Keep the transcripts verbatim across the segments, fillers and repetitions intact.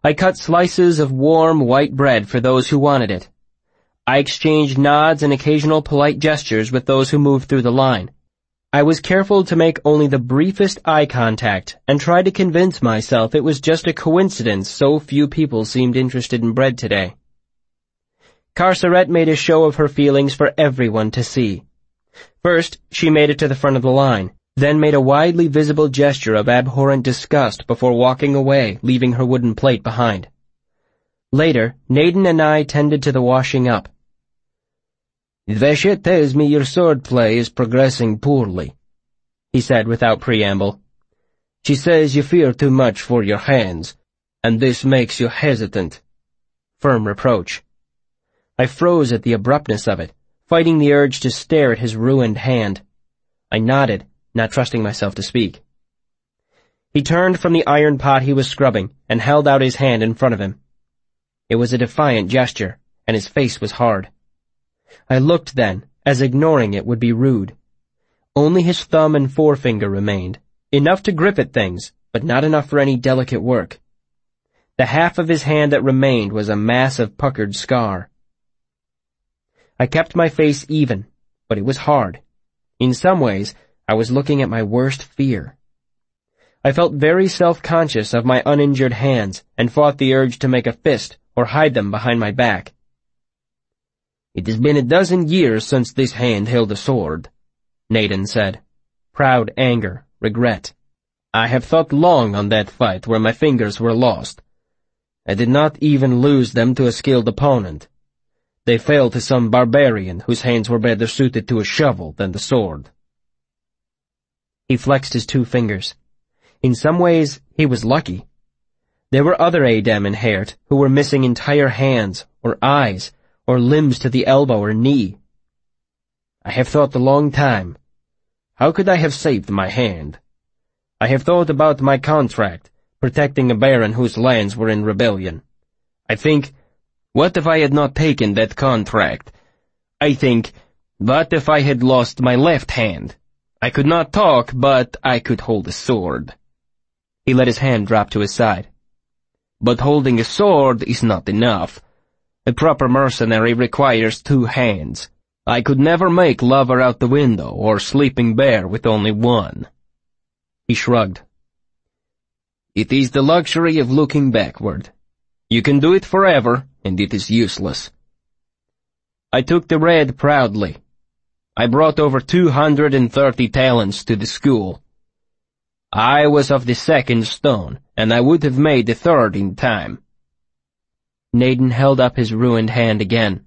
I cut slices of warm white bread for those who wanted it. I exchanged nods and occasional polite gestures with those who moved through the line. I was careful to make only the briefest eye contact and tried to convince myself it was just a coincidence so few people seemed interested in bread today. Carceret made a show of her feelings for everyone to see. First, she made it to the front of the line, then made a widely visible gesture of abhorrent disgust before walking away, leaving her wooden plate behind. Later, Naden and I tended to the washing up. "Vashette tells me your swordplay is progressing poorly," he said without preamble. "She says you fear too much for your hands, and this makes you hesitant." Firm reproach. I froze at the abruptness of it, fighting the urge to stare at his ruined hand. I nodded, not trusting myself to speak. He turned from the iron pot he was scrubbing and held out his hand in front of him. It was a defiant gesture, and his face was hard. I looked then, as ignoring it would be rude. Only his thumb and forefinger remained, enough to grip at things, but not enough for any delicate work. The half of his hand that remained was a mass of puckered scar. I kept my face even, but it was hard. In some ways, I was looking at my worst fear. I felt very self-conscious of my uninjured hands and fought the urge to make a fist or hide them behind my back. "It has been a dozen years since this hand held a sword," Naden said. Proud anger, regret. "I have thought long on that fight where my fingers were lost. I did not even lose them to a skilled opponent. They fell to some barbarian whose hands were better suited to a shovel than the sword." He flexed his two fingers. In some ways, he was lucky. There were other Adem in Heert who were missing entire hands, or eyes, or limbs to the elbow or knee. "I have thought a long time. How could I have saved my hand? I have thought about my contract, protecting a baron whose lands were in rebellion. I think, what if I had not taken that contract? I think, what if I had lost my left hand? I could not talk, but I could hold a sword." He let his hand drop to his side. "But holding a sword is not enough. A proper mercenary requires two hands. I could never make lover out the window or sleeping bear with only one." He shrugged. "It is the luxury of looking backward. You can do it forever, and it is useless." I took the red proudly. I brought over two hundred and thirty talents to the school. I was of the second stone, and I would have made the third in time. Naden held up his ruined hand again.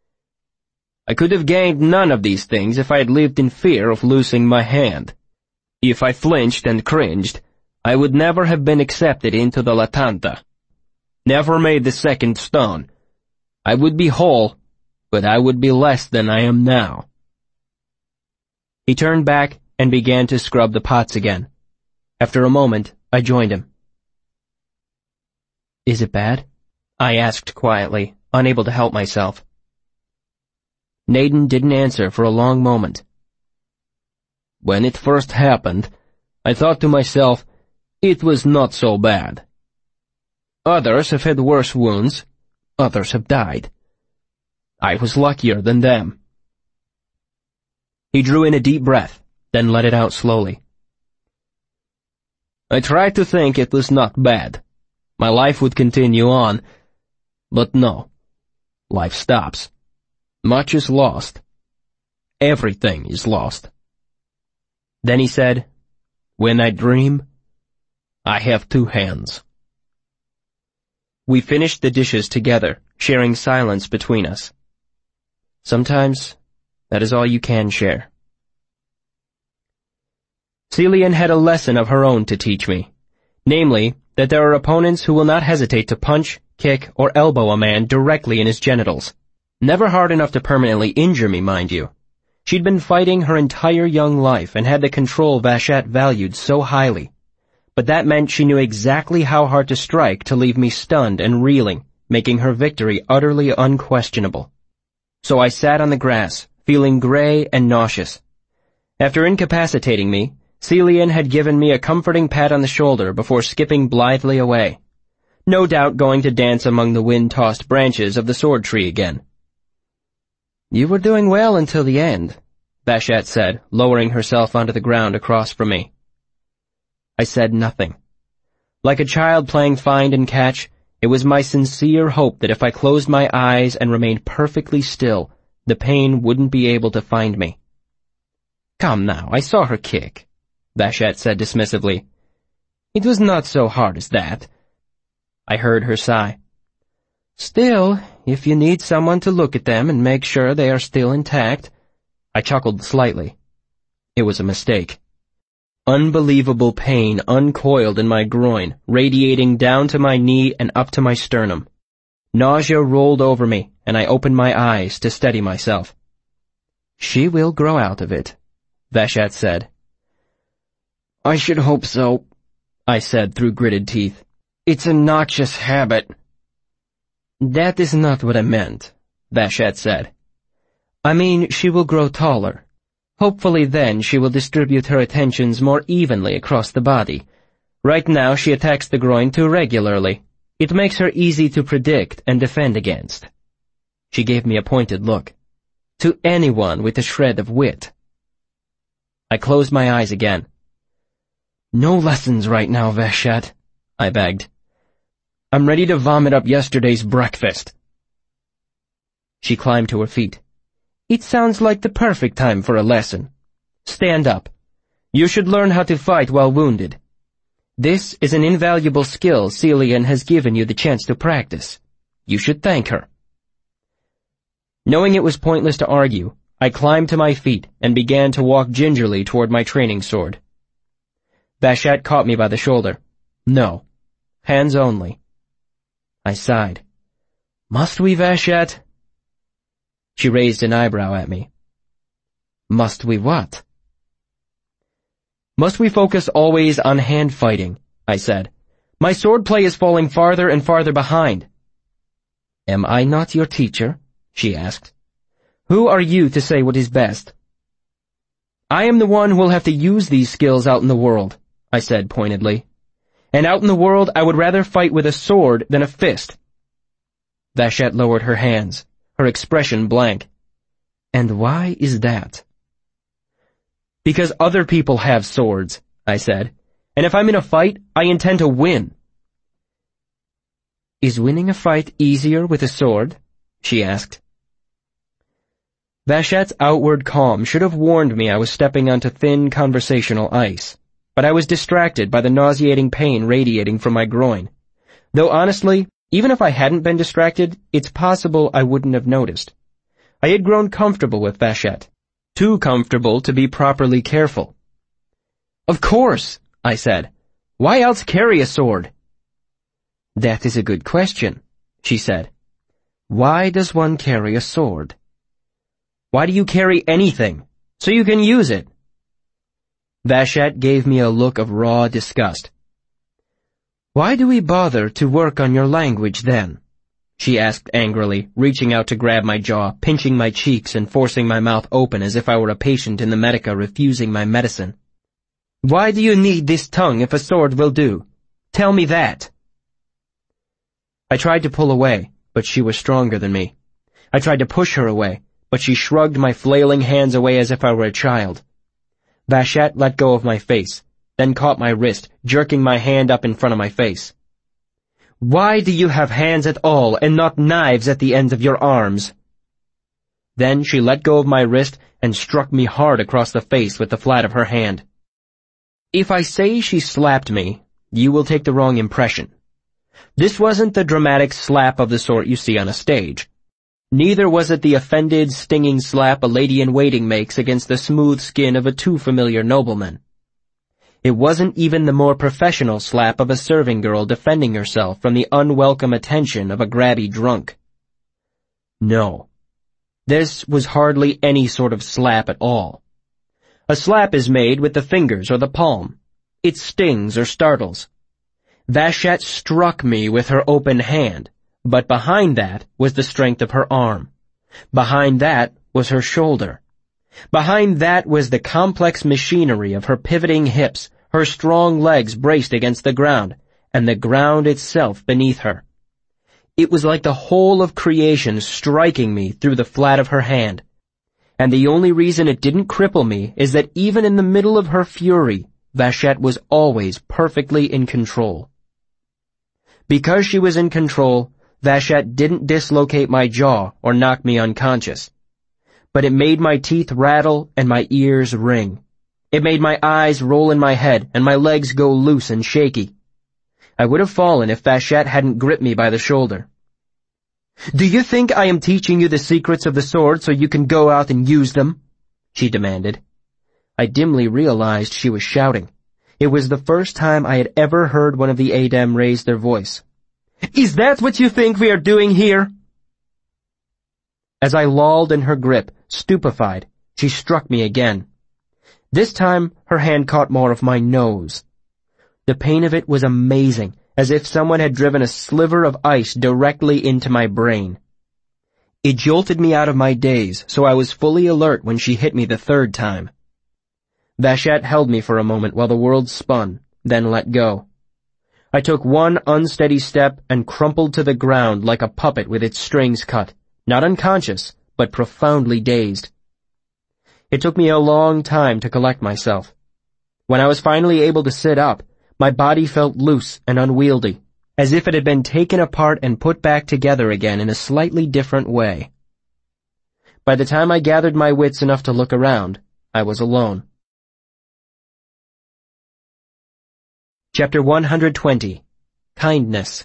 "I could have gained none of these things if I had lived in fear of losing my hand. If I flinched and cringed, I would never have been accepted into the Latanta. Never made the second stone. I would be whole, but I would be less than I am now." He turned back and began to scrub the pots again. After a moment, I joined him. "Is it bad?" I asked quietly, unable to help myself. Naden didn't answer for a long moment. "When it first happened, I thought to myself, it was not so bad. Others have had worse wounds, others have died. I was luckier than them." He drew in a deep breath, then let it out slowly. "I tried to think it was not bad. My life would continue on, but no. Life stops. Much is lost. Everything is lost." Then he said, "When I dream, I have two hands." We finished the dishes together, sharing silence between us. Sometimes, that is all you can share. Celian had a lesson of her own to teach me, namely, that there are opponents who will not hesitate to punch, kick, or elbow a man directly in his genitals. Never hard enough to permanently injure me, mind you. She'd been fighting her entire young life and had the control Vashette valued so highly. But that meant she knew exactly how hard to strike to leave me stunned and reeling, making her victory utterly unquestionable. So I sat on the grass, feeling gray and nauseous. After incapacitating me, Celian had given me a comforting pat on the shoulder before skipping blithely away. no doubt going to dance among the wind-tossed branches of the sword tree again. "You were doing well until the end," Vashat said, lowering herself onto the ground across from me. I said nothing. Like a child playing find and catch, it was my sincere hope that if I closed my eyes and remained perfectly still, the pain wouldn't be able to find me. "Come now, I saw her kick," Vashat said dismissively. "It was not so hard as that." I heard her sigh. "Still, if you need someone to look at them and make sure they are still intact." I chuckled slightly. It was a mistake. Unbelievable pain uncoiled in my groin, radiating down to my knee and up to my sternum. Nausea rolled over me, and I opened my eyes to steady myself. "She will grow out of it," Vashat said. "I should hope so," I said through gritted teeth. "It's a noxious habit." "That is not what I meant," Vashat said. "I mean she will grow taller. Hopefully then she will distribute her attentions more evenly across the body. Right now she attacks the groin too regularly. It makes her easy to predict and defend against." She gave me a pointed look. "To anyone with a shred of wit." I closed my eyes again. "No lessons right now, Vashat," I begged. "I'm ready to vomit up yesterday's breakfast." She climbed to her feet. "It sounds like the perfect time for a lesson. Stand up. You should learn how to fight while wounded. This is an invaluable skill Celian has given you the chance to practice. You should thank her." Knowing it was pointless to argue, I climbed to my feet and began to walk gingerly toward my training sword. Vashat caught me by the shoulder. "No. Hands only." I sighed. "Must we, Vashat?" She raised an eyebrow at me. "Must we what?" "Must we focus always on hand fighting?" I said. "My swordplay is falling farther and farther behind." "Am I not your teacher?" she asked. "Who are you to say what is best?" "I am the one who will have to use these skills out in the world," I said pointedly. "And out in the world I would rather fight with a sword than a fist." Vashat lowered her hands, her expression blank. "And why is that?" "Because other people have swords," I said, "and if I'm in a fight, I intend to win." "Is winning a fight easier with a sword?" she asked. Vashat's outward calm should have warned me I was stepping onto thin conversational ice, but I was distracted by the nauseating pain radiating from my groin. Though honestly, even if I hadn't been distracted, it's possible I wouldn't have noticed. I had grown comfortable with Vashat. Too comfortable to be properly careful. "Of course," I said. "Why else carry a sword?" "That is a good question," she said. "Why does one carry a sword?" "Why do you carry anything? So you can use it." Vashat gave me a look of raw disgust. "Why do we bother to work on your language then?" she asked angrily, reaching out to grab my jaw, pinching my cheeks and forcing my mouth open as if I were a patient in the Medica refusing my medicine. "Why do you need this tongue if a sword will do? Tell me that." I tried to pull away, but she was stronger than me. I tried to push her away, but she shrugged my flailing hands away as if I were a child. Vashat let go of my face, then caught my wrist, jerking my hand up in front of my face. "Why do you have hands at all and not knives at the ends of your arms?" Then she let go of my wrist and struck me hard across the face with the flat of her hand. If I say she slapped me, you will take the wrong impression. This wasn't the dramatic slap of the sort you see on a stage. Neither was it the offended, stinging slap a lady-in-waiting makes against the smooth skin of a too familiar nobleman. It wasn't even the more professional slap of a serving girl defending herself from the unwelcome attention of a grabby drunk. No. This was hardly any sort of slap at all. A slap is made with the fingers or the palm. It stings or startles. Vashat struck me with her open hand, but behind that was the strength of her arm. Behind that was her shoulder. Behind that was the complex machinery of her pivoting hips, her strong legs braced against the ground, and the ground itself beneath her. It was like the whole of creation striking me through the flat of her hand, and the only reason it didn't cripple me is that even in the middle of her fury, Vachette was always perfectly in control. Because she was in control, Vachette didn't dislocate my jaw or knock me unconscious. But it made my teeth rattle and my ears ring. It made my eyes roll in my head and my legs go loose and shaky. I would have fallen if Vachette hadn't gripped me by the shoulder. "Do you think I am teaching you the secrets of the sword so you can go out and use them?" she demanded. I dimly realized she was shouting. It was the first time I had ever heard one of the Adem raise their voice. "Is that what you think we are doing here?" As I lolled in her grip, stupefied, she struck me again. This time, her hand caught more of my nose. The pain of it was amazing, as if someone had driven a sliver of ice directly into my brain. It jolted me out of my daze, so I was fully alert when she hit me the third time. Vachette held me for a moment while the world spun, then let go. I took one unsteady step and crumpled to the ground like a puppet with its strings cut, not unconscious, but profoundly dazed. It took me a long time to collect myself. When I was finally able to sit up, my body felt loose and unwieldy, as if it had been taken apart and put back together again in a slightly different way. By the time I gathered my wits enough to look around, I was alone. Chapter one hundred twenty. Kindness.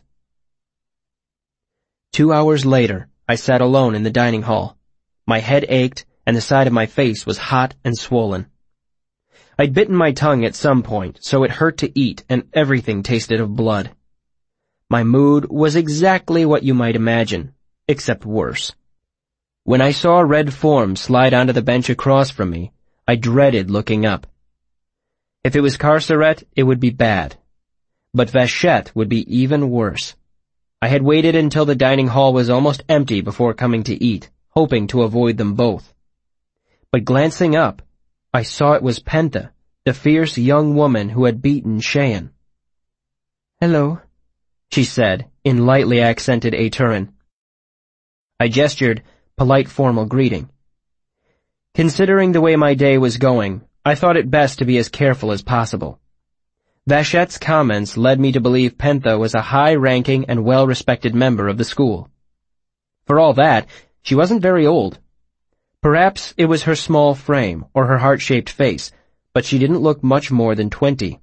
Two hours later, I sat alone in the dining hall. My head ached, and the side of my face was hot and swollen. I'd bitten my tongue at some point, so it hurt to eat, and everything tasted of blood. My mood was exactly what you might imagine, except worse. When I saw a red form slide onto the bench across from me, I dreaded looking up. If it was Carceret, it would be bad. But Vachette would be even worse. I had waited until the dining hall was almost empty before coming to eat, hoping to avoid them both. But glancing up, I saw it was Penthe, the fierce young woman who had beaten Cheyenne. "Hello," she said, in lightly accented Aturan. I gestured, polite formal greeting. Considering the way my day was going, I thought it best to be as careful as possible. Vachette's comments led me to believe Penthe was a high-ranking and well-respected member of the school. For all that, she wasn't very old. Perhaps it was her small frame or her heart-shaped face, but she didn't look much more than twenty.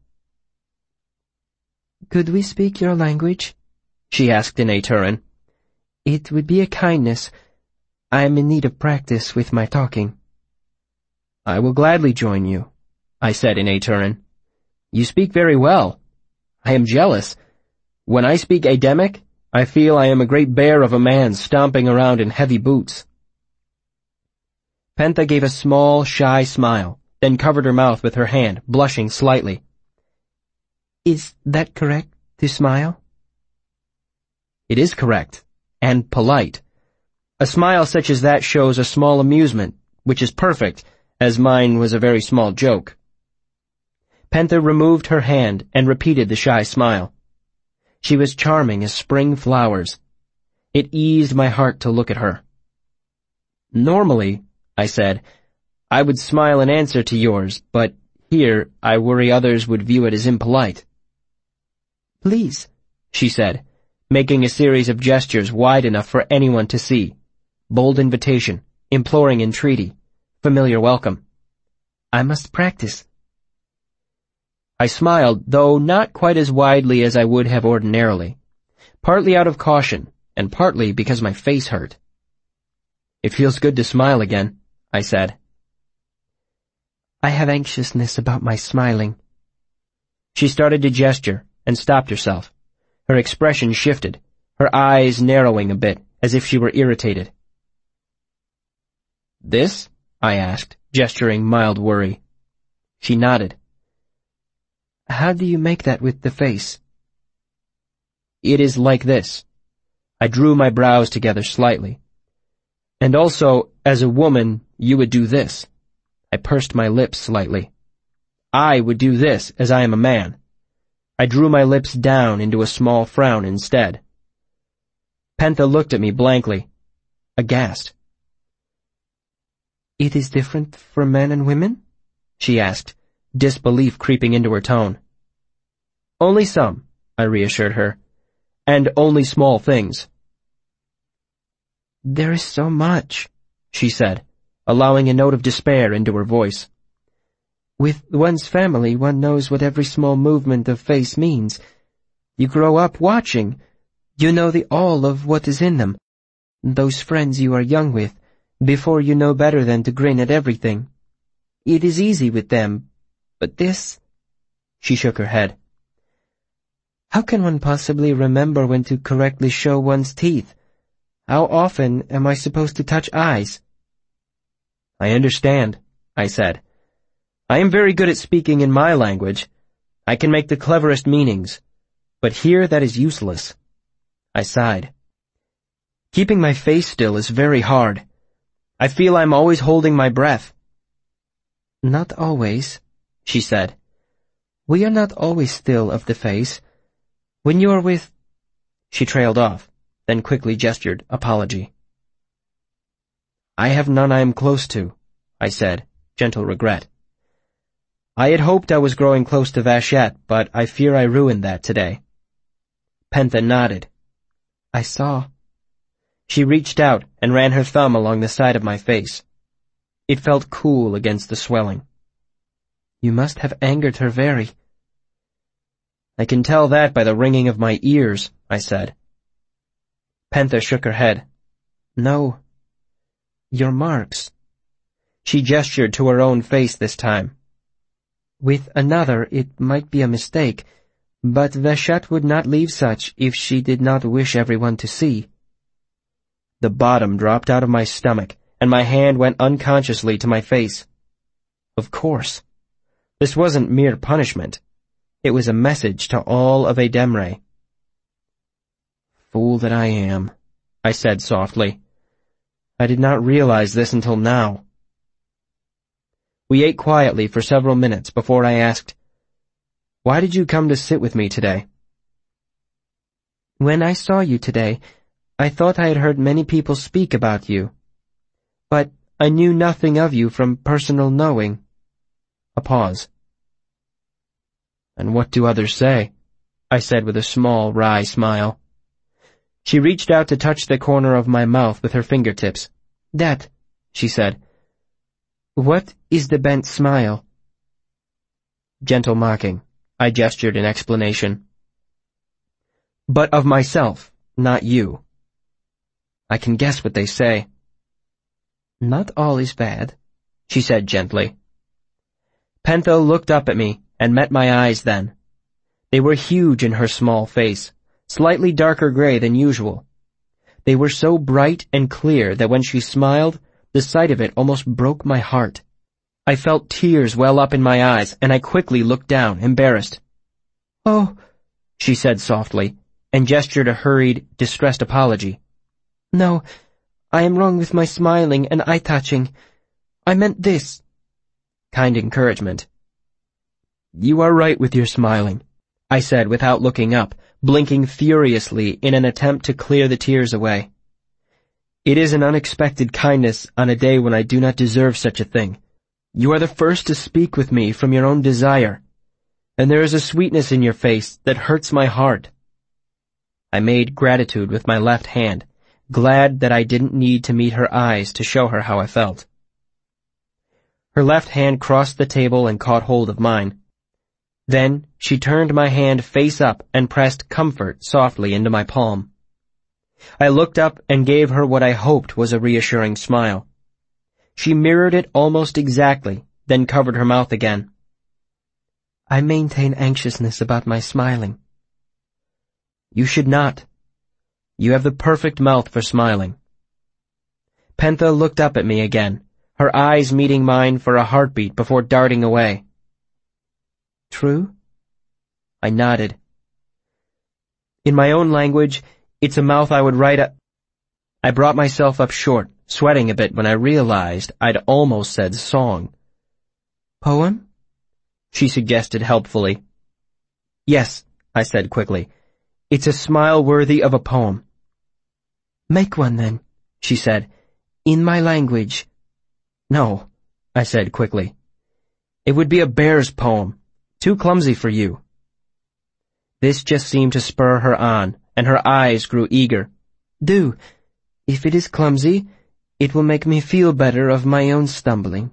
"Could we speak your language?" she asked in Aturan. "It would be a kindness. I am in need of practice with my talking." "I will gladly join you," I said in Aturan. "You speak very well. I am jealous. When I speak Ademic, I feel I am a great bear of a man stomping around in heavy boots." Penthe gave a small, shy smile, then covered her mouth with her hand, blushing slightly. "Is that correct, to smile?" "It is correct, and polite. A smile such as that shows a small amusement, which is perfect, as mine was a very small joke." Penthe removed her hand and repeated the shy smile. She was charming as spring flowers. It eased my heart to look at her. "Normally," I said, "I would smile in answer to yours, but here I worry others would view it as impolite." "Please," she said, making a series of gestures wide enough for anyone to see. Bold invitation, imploring entreaty, familiar welcome. "I must practice." I smiled, though not quite as widely as I would have ordinarily, partly out of caution, and partly because my face hurt. "It feels good to smile again," I said. "I have anxiousness about my smiling." She started to gesture, and stopped herself. Her expression shifted, her eyes narrowing a bit, as if she were irritated. "This?" I asked, gesturing mild worry. She nodded. "How do you make that with the face?" "It is like this." I drew my brows together slightly. "And also, as a woman, you would do this." I pursed my lips slightly. "I would do this, as I am a man." I drew my lips down into a small frown instead. Pentha looked at me blankly, aghast. "It is different for men and women?" she asked, disbelief creeping into her tone. "Only some," I reassured her, "and only small things." "There is so much," she said, allowing a note of despair into her voice. "With one's family, one knows what every small movement of face means. You grow up watching. You know the all of what is in them. Those friends you are young with, before you know better than to grin at everything. It is easy with them, but this—" She shook her head. "How can one possibly remember when to correctly show one's teeth? How often am I supposed to touch eyes?" "I understand," I said. "I am very good at speaking in my language. I can make the cleverest meanings, but here that is useless." I sighed. Keeping my face still is very hard. I feel I'm always holding my breath. "Not always," she said. "We are not always still of the face. When you are with—" She trailed off, then quickly gestured apology. "I have none I am close to," I said, gentle regret. I had hoped I was growing close to Vashette, but I fear I ruined that today. Pentha nodded. "I saw." She reached out and ran her thumb along the side of my face. It felt cool against the swelling. "You must have angered her very." "I can tell that by the ringing of my ears," I said. Pentha shook her head. "No. Your marks." She gestured to her own face this time. "With another it might be a mistake, but Vashette would not leave such if she did not wish everyone to see." The bottom dropped out of my stomach, and my hand went unconsciously to my face. Of course. This wasn't mere punishment. It was a message to all of Ademre. "Fool that I am," I said softly. "I did not realize this until now." We ate quietly for several minutes before I asked, "Why did you come to sit with me today?" "When I saw you today, I thought I had heard many people speak about you. But I knew nothing of you from personal knowing." A pause. "And what do others say?" I said with a small, wry smile. She reached out to touch the corner of my mouth with her fingertips. "That," she said. "What is the bent smile?" Gentle mocking. I gestured in explanation. "But of myself, not you." "I can guess what they say." "Not all is bad," she said gently. Pentha looked up at me and met my eyes then. They were huge in her small face, slightly darker gray than usual. They were so bright and clear that when she smiled, the sight of it almost broke my heart. I felt tears well up in my eyes, and I quickly looked down, embarrassed. "Oh," she said softly, and gestured a hurried, distressed apology. "No, I am wrong with my smiling and eye-touching. I meant this." Kind encouragement. "You are right with your smiling," I said without looking up, blinking furiously in an attempt to clear the tears away. "It is an unexpected kindness on a day when I do not deserve such a thing. You are the first to speak with me from your own desire, and there is a sweetness in your face that hurts my heart." I made gratitude with my left hand, glad that I didn't need to meet her eyes to show her how I felt. Her left hand crossed the table and caught hold of mine. Then she turned my hand face up and pressed comfort softly into my palm. I looked up and gave her what I hoped was a reassuring smile. She mirrored it almost exactly, then covered her mouth again. "I maintain anxiousness about my smiling." "You should not. You have the perfect mouth for smiling." Pentha looked up at me again, her eyes meeting mine for a heartbeat before darting away. "True?" I nodded. In my own language, it's a mouth I would write a... I brought myself up short, sweating a bit when I realized I'd almost said song. "Poem?" she suggested helpfully. Yes, I said quickly. It's a smile worthy of a poem. Make one then, she said, in my language. No, I said quickly. It would be a bear's poem, too clumsy for you. This just seemed to spur her on, and her eyes grew eager. Do. If it is clumsy, it will make me feel better of my own stumbling.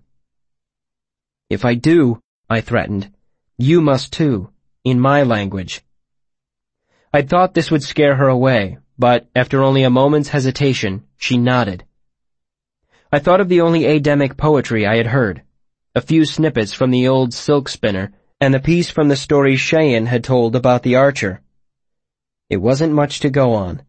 If I do, I threatened, you must too, in my language. I thought this would scare her away, but after only a moment's hesitation, she nodded. I thought of the only Adamic poetry I had heard, a few snippets from the old Silk Spinner, and the piece from the story Cheyenne had told about the archer. It wasn't much to go on.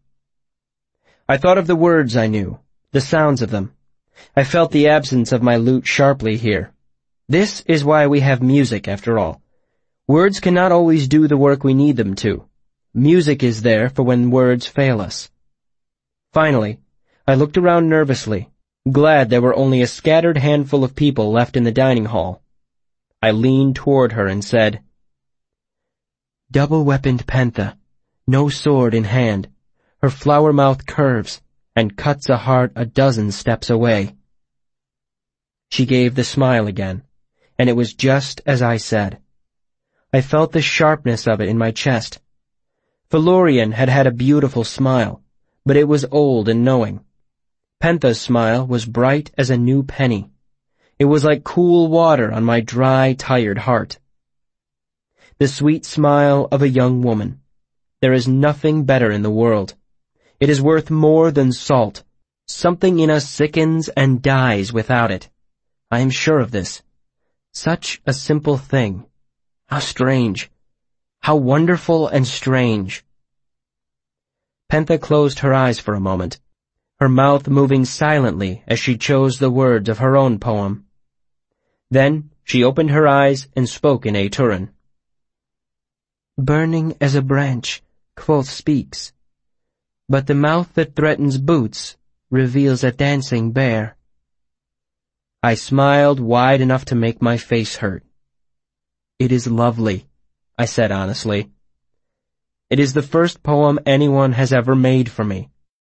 I thought of the words I knew, the sounds of them. I felt the absence of my lute sharply here. This is why we have music, after all. Words cannot always do the work we need them to. Music is there for when words fail us. Finally, I looked around nervously, glad there were only a scattered handful of people left in the dining hall. I leaned toward her and said, Double-weaponed Panther, no sword in hand, her flower mouth curves and cuts a heart a dozen steps away. She gave the smile again, and it was just as I said. I felt the sharpness of it in my chest. Felurian had had a beautiful smile, but it was old and knowing. Pentha's smile was bright as a new penny. It was like cool water on my dry, tired heart. The sweet smile of a young woman. There is nothing better in the world. It is worth more than salt. Something in us sickens and dies without it. I am sure of this. Such a simple thing. How strange. How wonderful and strange. Pentha closed her eyes for a moment, her mouth moving silently as she chose the words of her own poem. Then she opened her eyes and spoke in Aturan. Burning as a branch, Kvothe speaks, but the mouth that threatens boots reveals a dancing bear. I smiled wide enough to make my face hurt. It is lovely, I said honestly. It is the first poem anyone has ever made for me.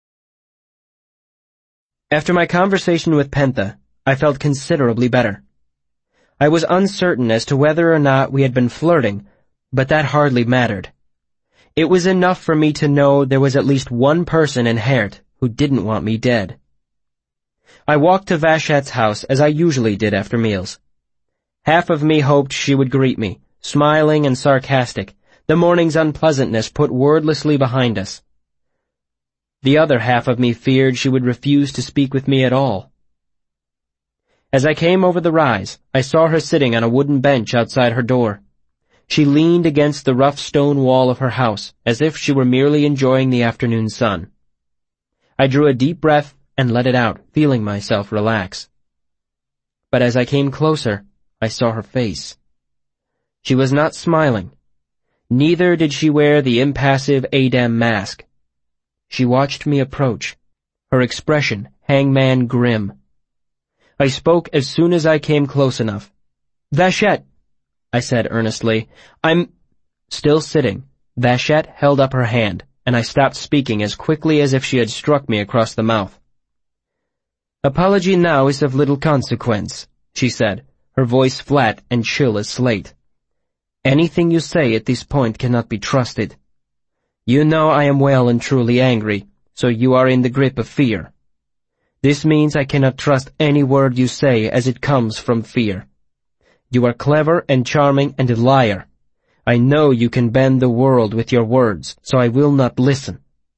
After my conversation with Pentha, I felt considerably better. I was uncertain as to whether or not we had been flirting, but that hardly mattered. It was enough for me to know there was at least one person in Hert who didn't want me dead. I walked to Vashet's house as I usually did after meals. Half of me hoped she would greet me, smiling and sarcastic, the morning's unpleasantness put wordlessly behind us. The other half of me feared she would refuse to speak with me at all. As I came over the rise, I saw her sitting on a wooden bench outside her door. She leaned against the rough stone wall of her house, as if she were merely enjoying the afternoon sun. I drew a deep breath and let it out, feeling myself relax. But as I came closer, I saw her face. She was not smiling. Neither did she wear the impassive Adem mask. She watched me approach, her expression hangman grim. I spoke as soon as I came close enough. Vashet, I said earnestly, I'm... Still sitting, Vashet held up her hand, and I stopped speaking as quickly as if she had struck me across the mouth. Apology now is of little consequence, she said, her voice flat and chill as slate. Anything you say at this point cannot be trusted. You know I am well and truly angry, so you are in the grip of fear. This means I cannot trust any word you say as it comes from fear. You are clever and charming and a liar. I know you can bend the world with your words, so I will not listen.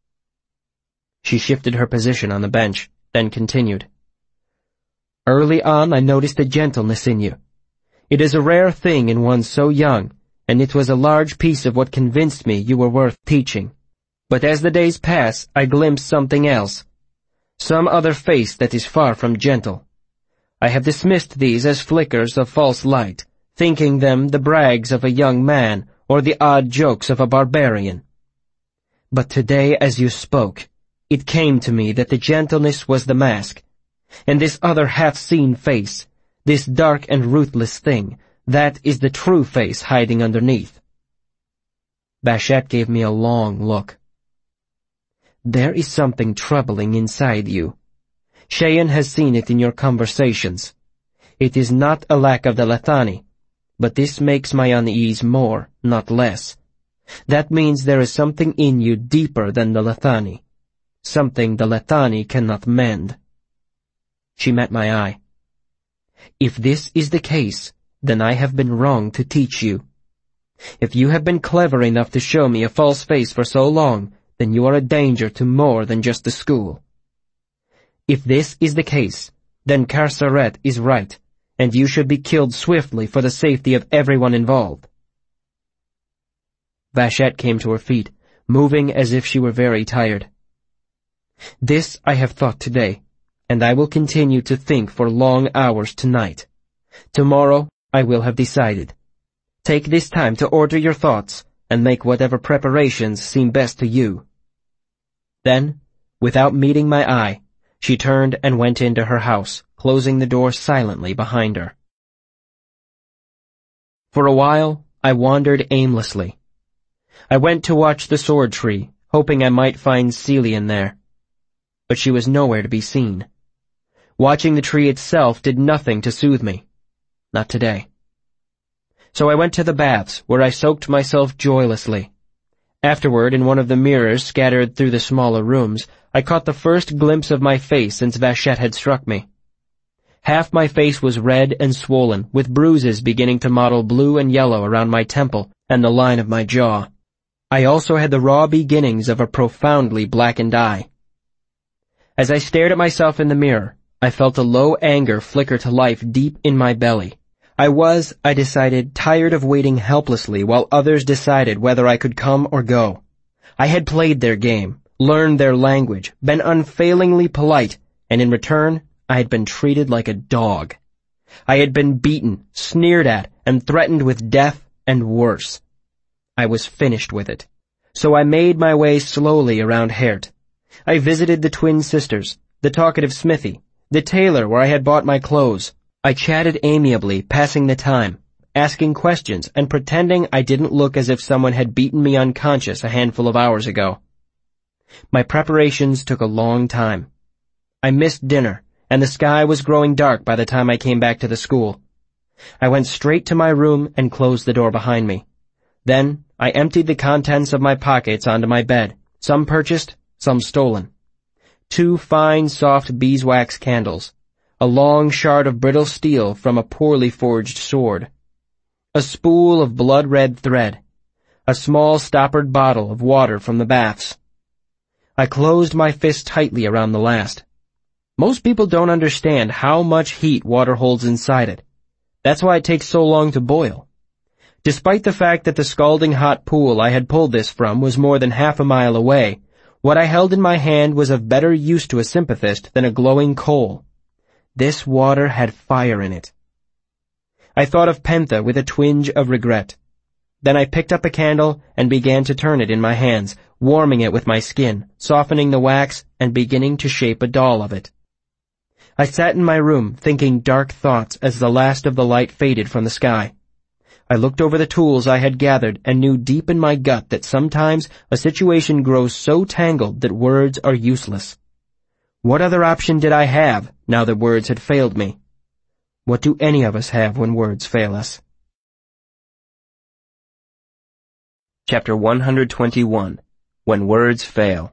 She shifted her position on the bench, then continued. Early on I noticed a gentleness in you. It is a rare thing in one so young, and it was a large piece of what convinced me you were worth teaching. But as the days pass, I glimpse something else. Some other face that is far from gentle. I have dismissed these as flickers of false light, thinking them the brags of a young man or the odd jokes of a barbarian. But today as you spoke, it came to me that the gentleness was the mask, and this other half-seen face, this dark and ruthless thing, that is the true face hiding underneath. Vashet gave me a long look. There is something troubling inside you. Cheyenne has seen it in your conversations. It is not a lack of the Lethani, but this makes my unease more, not less. That means there is something in you deeper than the Lethani, something the Lethani cannot mend. She met my eye. If this is the case, then I have been wrong to teach you. If you have been clever enough to show me a false face for so long, then you are a danger to more than just the school. If this is the case, then Carceret is right, and you should be killed swiftly for the safety of everyone involved. Vashet came to her feet, moving as if she were very tired. This I have thought today, and I will continue to think for long hours tonight. Tomorrow I will have decided. Take this time to order your thoughts, and make whatever preparations seem best to you. Then, without meeting my eye, she turned and went into her house, closing the door silently behind her. For a while, I wandered aimlessly. I went to watch the sword tree, hoping I might find Celian there. But she was nowhere to be seen. Watching the tree itself did nothing to soothe me. Not today. So I went to the baths, where I soaked myself joylessly. Afterward, in one of the mirrors scattered through the smaller rooms, I caught the first glimpse of my face since Vashet had struck me. Half my face was red and swollen, with bruises beginning to mottle blue and yellow around my temple and the line of my jaw. I also had the raw beginnings of a profoundly blackened eye. As I stared at myself in the mirror, I felt a low anger flicker to life deep in my belly. I was, I decided, tired of waiting helplessly while others decided whether I could come or go. I had played their game, learned their language, been unfailingly polite, and in return, I had been treated like a dog. I had been beaten, sneered at, and threatened with death and worse. I was finished with it. So I made my way slowly around Hert. I visited the twin sisters, the talkative Smithy, the tailor where I had bought my clothes. I chatted amiably, passing the time, asking questions, and pretending I didn't look as if someone had beaten me unconscious a handful of hours ago. My preparations took a long time. I missed dinner, and the sky was growing dark by the time I came back to the school. I went straight to my room and closed the door behind me. Then, I emptied the contents of my pockets onto my bed, some purchased, some stolen. Two fine, soft beeswax candles. A long shard of brittle steel from a poorly forged sword, a spool of blood-red thread, a small stoppered bottle of water from the baths. I closed my fist tightly around the last. Most people don't understand how much heat water holds inside it. That's why it takes so long to boil. Despite the fact that the scalding hot pool I had pulled this from was more than half a mile away, what I held in my hand was of better use to a sympathist than a glowing coal. This water had fire in it. I thought of Pentha with a twinge of regret. Then I picked up a candle and began to turn it in my hands, warming it with my skin, softening the wax, and beginning to shape a doll of it. I sat in my room, thinking dark thoughts as the last of the light faded from the sky. I looked over the tools I had gathered and knew deep in my gut that sometimes a situation grows so tangled that words are useless. What other option did I have, now that words had failed me? What do any of us have when words fail us? Chapter one hundred twenty-one. When Words Fail.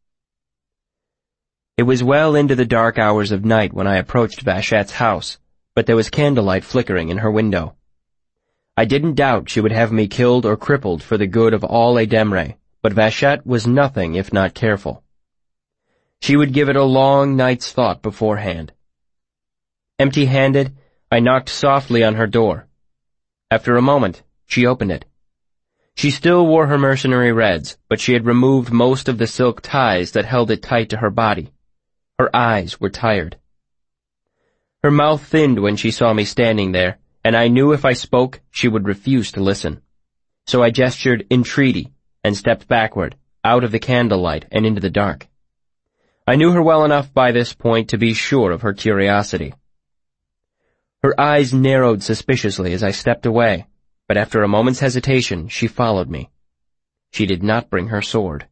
It was well into the dark hours of night when I approached Vashet's house, but there was candlelight flickering in her window. I didn't doubt she would have me killed or crippled for the good of all Ademre, but Vashet was nothing if not careful. She would give it a long night's thought beforehand. Empty-handed, I knocked softly on her door. After a moment, she opened it. She still wore her mercenary reds, but she had removed most of the silk ties that held it tight to her body. Her eyes were tired. Her mouth thinned when she saw me standing there, and I knew if I spoke, she would refuse to listen. So I gestured entreaty and stepped backward, out of the candlelight and into the dark. I knew her well enough by this point to be sure of her curiosity. Her eyes narrowed suspiciously as I stepped away, but after a moment's hesitation, she followed me. She did not bring her sword.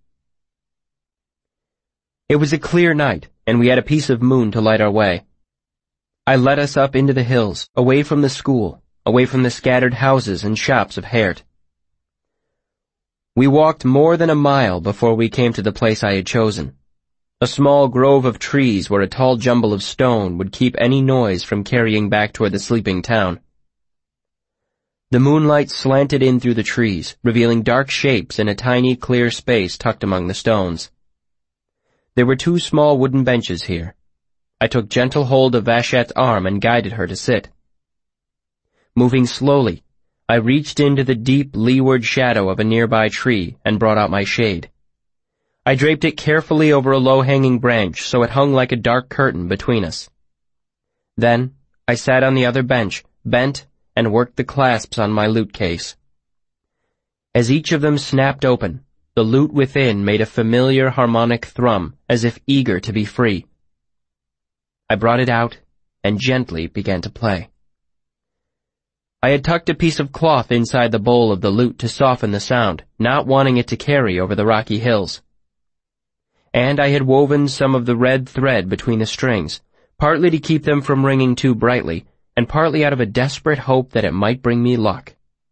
It was a clear night, and we had a piece of moon to light our way. I led us up into the hills, away from the school, away from the scattered houses and shops of Hert. We walked more than a mile before we came to the place I had chosen, a small grove of trees where a tall jumble of stone would keep any noise from carrying back toward the sleeping town. The moonlight slanted in through the trees, revealing dark shapes in a tiny clear space tucked among the stones. There were two small wooden benches here. I took gentle hold of Vachette's arm and guided her to sit. Moving slowly, I reached into the deep leeward shadow of a nearby tree and brought out my shade. I draped it carefully over a low-hanging branch so it hung like a dark curtain between us. Then I sat on the other bench, bent, and worked the clasps on my lute case. As each of them snapped open, the lute within made a familiar harmonic thrum, as if eager to be free. I brought it out and gently began to play. I had tucked a piece of cloth inside the bowl of the lute to soften the sound, not wanting it to carry over the rocky hills. And I had woven some of the red thread between the strings, partly to keep them from ringing too brightly, and partly out of a desperate hope that it might bring me luck.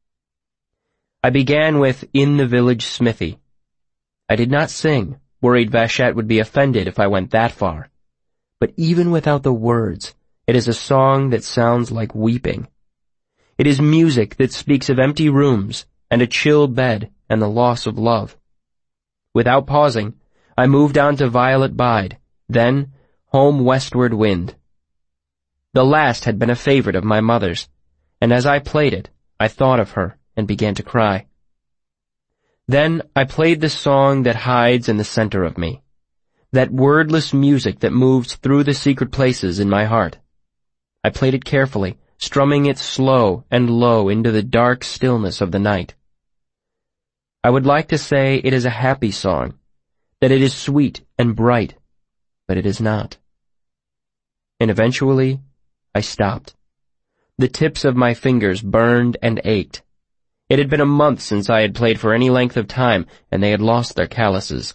I began with In the Village Smithy. I did not sing, worried Vachette would be offended if I went that far. But even without the words, it is a song that sounds like weeping. It is music that speaks of empty rooms and a chill bed and the loss of love. Without pausing, I moved on to Violet Bide, then Home Westward Wind. The last had been a favorite of my mother's, and as I played it, I thought of her and began to cry. Then I played the song that hides in the center of me, that wordless music that moves through the secret places in my heart. I played it carefully, strumming it slow and low into the dark stillness of the night. I would like to say it is a happy song, that it is sweet and bright, but it is not. And eventually, I stopped. The tips of my fingers burned and ached. It had been a month since I had played for any length of time, and they had lost their calluses.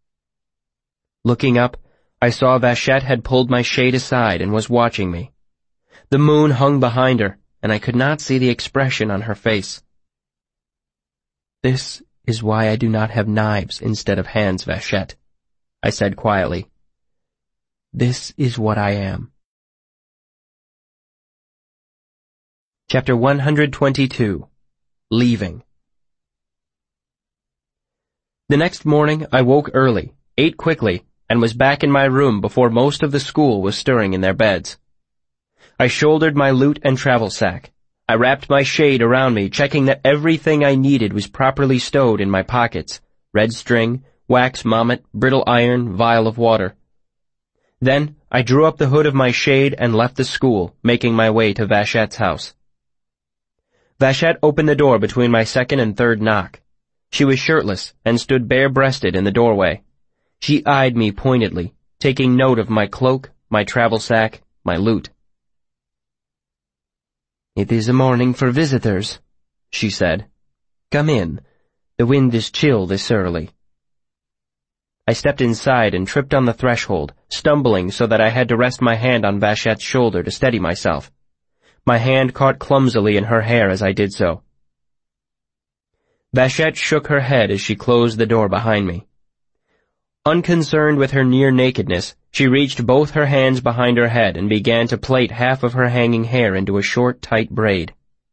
Looking up, I saw Vachette had pulled my shade aside and was watching me. The moon hung behind her, and I could not see the expression on her face. "This is why I do not have knives instead of hands, Vachette," I said quietly. "This is what I am." Chapter one hundred twenty-two. Leaving. The next morning I woke early, ate quickly, and was back in my room before most of the school was stirring in their beds. I shouldered my lute and travel sack. I wrapped my shade around me, checking that everything I needed was properly stowed in my pockets: red string, wax mommet, brittle iron, vial of water. Then I drew up the hood of my shade and left the school, making my way to Vachette's house. Vachette opened the door between my second and third knock. She was shirtless and stood bare-breasted in the doorway. She eyed me pointedly, taking note of my cloak, my travel sack, my lute. "It is a morning for visitors," she said. "Come in. The wind is chill this early." I stepped inside and tripped on the threshold, stumbling so that I had to rest my hand on Vachette's shoulder to steady myself. My hand caught clumsily in her hair as I did so. Vachette shook her head as she closed the door behind me. Unconcerned with her near nakedness, she reached both her hands behind her head and began to plait half of her hanging hair into a short, tight braid.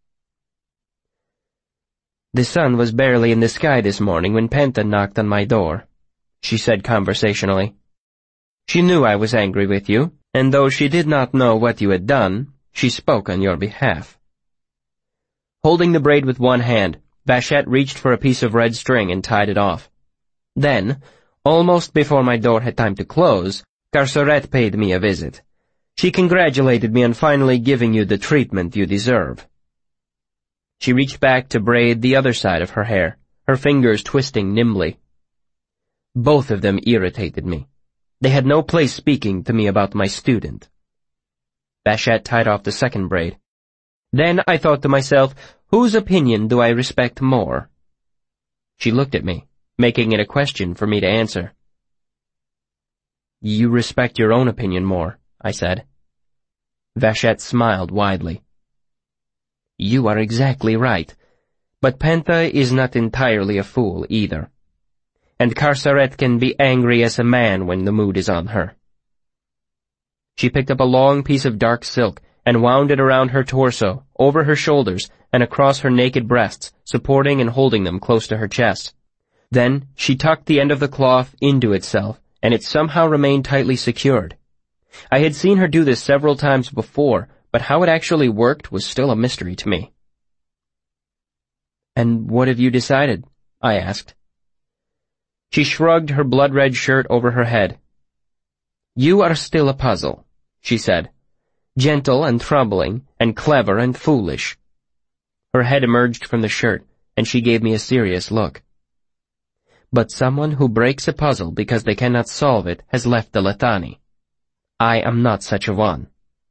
"The sun was barely in the sky this morning when Penta knocked on my door," she said conversationally. "She knew I was angry with you, and though she did not know what you had done, she spoke on your behalf." Holding the braid with one hand, Vachette reached for a piece of red string and tied it off. Then, almost before my door had time to close, Carcerette paid me a visit. She congratulated me on finally giving you the treatment you deserve. She reached back to braid the other side of her hair, her fingers twisting nimbly. Both of them irritated me. They had no place speaking to me about my student. Vachette tied off the second braid. Then I thought to myself, whose opinion do I respect more? She looked at me, making it a question for me to answer. You respect your own opinion more, I said. Vashette smiled widely. You are exactly right, but Pantha is not entirely a fool either. And Carceret can be angry as a man when the mood is on her. She picked up a long piece of dark silk and wound it around her torso, over her shoulders, and across her naked breasts, supporting and holding them close to her chest. Then she tucked the end of the cloth into itself, and it somehow remained tightly secured. I had seen her do this several times before, but how it actually worked was still a mystery to me. And what have you decided? I asked. She shrugged her blood-red shirt over her head. You are still a puzzle, she said. Gentle and troubling, and clever and foolish. Her head emerged from the shirt, and she gave me a serious look. But someone who breaks a puzzle because they cannot solve it has left the Lethani. I am not such a one.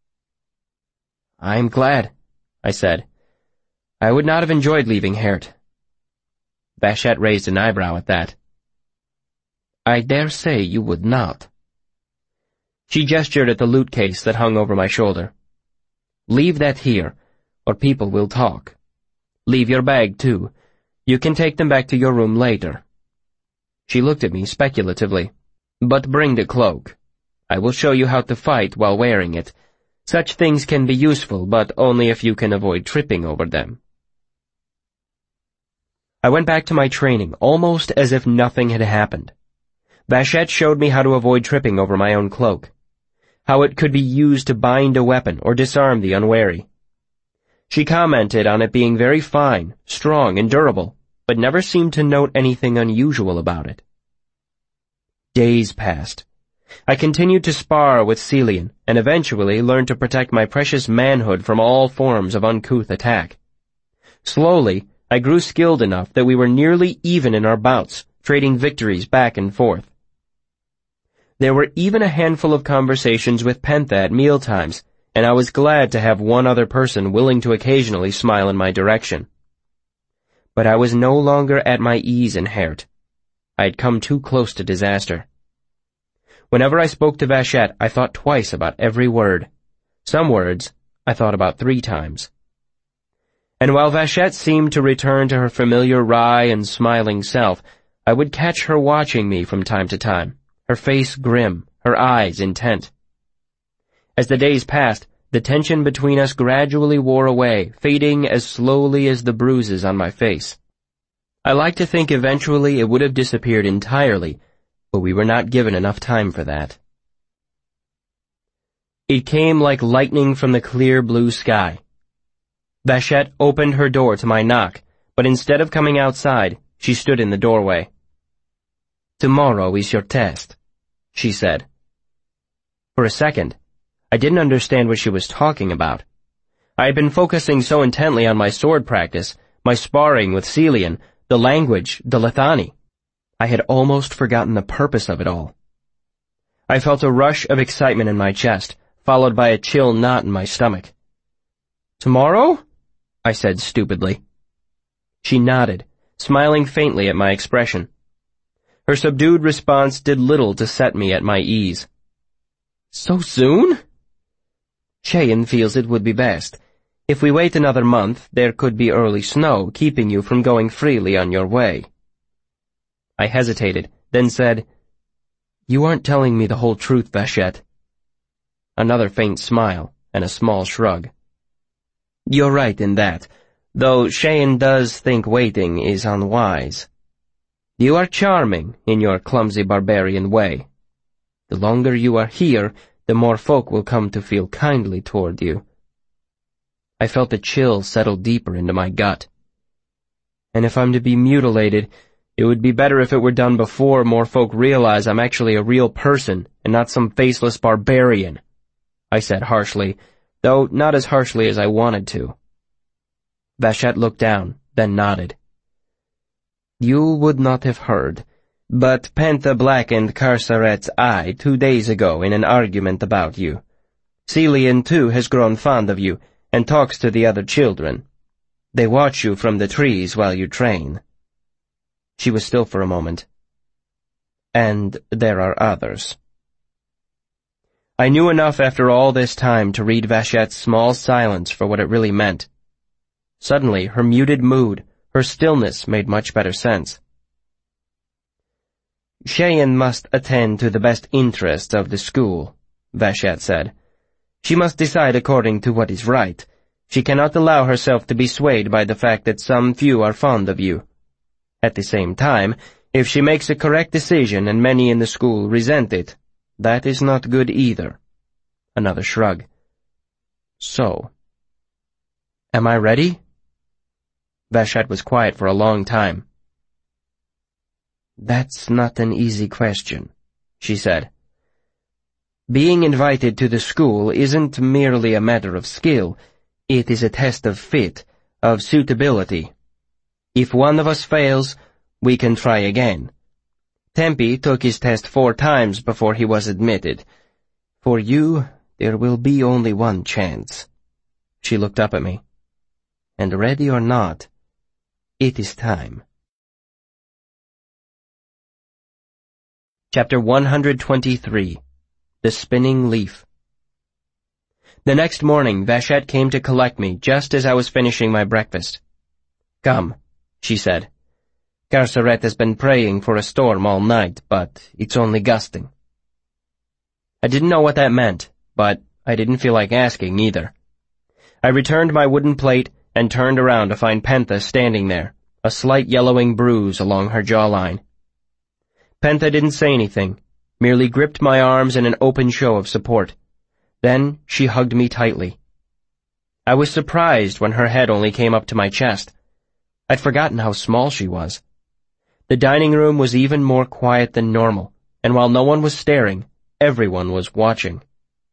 I am glad, I said. I would not have enjoyed leaving Hert. Vashette raised an eyebrow at that. I dare say you would not. She gestured at the loot case that hung over my shoulder. Leave that here, or people will talk. Leave your bag, too. You can take them back to your room later. She looked at me speculatively. But bring the cloak. I will show you how to fight while wearing it. Such things can be useful, but only if you can avoid tripping over them. I went back to my training, almost as if nothing had happened. Vashette showed me how to avoid tripping over my own cloak, how it could be used to bind a weapon or disarm the unwary. She commented on it being very fine, strong, and durable, but never seemed to note anything unusual about it. Days passed. I continued to spar with Celian, and eventually learned to protect my precious manhood from all forms of uncouth attack. Slowly, I grew skilled enough that we were nearly even in our bouts, trading victories back and forth. There were even a handful of conversations with Pantha at mealtimes, and I was glad to have one other person willing to occasionally smile in my direction. But I was no longer at my ease in Hert. I had come too close to disaster. Whenever I spoke to Vashette, I thought twice about every word. Some words I thought about three times. And while Vashette seemed to return to her familiar wry and smiling self, I would catch her watching me from time to time, her face grim, her eyes intent. As the days passed, the tension between us gradually wore away, fading as slowly as the bruises on my face. I like to think eventually it would have disappeared entirely, but we were not given enough time for that. It came like lightning from the clear blue sky. Vashette opened her door to my knock, but instead of coming outside, she stood in the doorway. Tomorrow is your test, she said. For a second, I didn't understand what she was talking about. I had been focusing so intently on my sword practice, my sparring with Celian, the language, the Lethani. I had almost forgotten the purpose of it all. I felt a rush of excitement in my chest, followed by a chill knot in my stomach. Tomorrow? I said stupidly. She nodded, smiling faintly at my expression. Her subdued response did little to set me at my ease. So soon? Cheyenne feels it would be best. If we wait another month, there could be early snow, keeping you from going freely on your way. I hesitated, then said, You aren't telling me the whole truth, Vashette. Another faint smile, and a small shrug. You're right in that, though Cheyenne does think waiting is unwise. You are charming in your clumsy barbarian way. The longer you are here, the more folk will come to feel kindly toward you. I felt a chill settle deeper into my gut. And if I'm to be mutilated, it would be better if it were done before more folk realize I'm actually a real person and not some faceless barbarian, I said harshly, though not as harshly as I wanted to. Vashette looked down, then nodded. You would not have heard, but Pantha blackened Carceret's eye two days ago in an argument about you. Celian, too, has grown fond of you, and talks to the other children. They watch you from the trees while you train. She was still for a moment. And there are others. I knew enough after all this time to read Vachette's small silence for what it really meant. Suddenly, her muted mood, her stillness made much better sense. Cheyenne must attend to the best interests of the school, Vachette said. She must decide according to what is right. She cannot allow herself to be swayed by the fact that some few are fond of you. At the same time, if she makes a correct decision and many in the school resent it, that is not good either. Another shrug. So, am I ready? Vachette was quiet for a long time. That's not an easy question, she said. Being invited to the school isn't merely a matter of skill. It is a test of fit, of suitability. If one of us fails, we can try again. Tempe took his test four times before he was admitted. For you, there will be only one chance. She looked up at me. And ready or not, it is time. Chapter one hundred twenty-three. The Spinning Leaf. The next morning, Vachette came to collect me just as I was finishing my breakfast. Come, she said. Carceret has been praying for a storm all night, but it's only gusting. I didn't know what that meant, but I didn't feel like asking either. I returned my wooden plate and turned around to find Pentha standing there, a slight yellowing bruise along her jawline. Pentha didn't say anything, merely gripped my arms in an open show of support. Then she hugged me tightly. I was surprised when her head only came up to my chest. I'd forgotten how small she was. The dining room was even more quiet than normal, and while no one was staring, everyone was watching.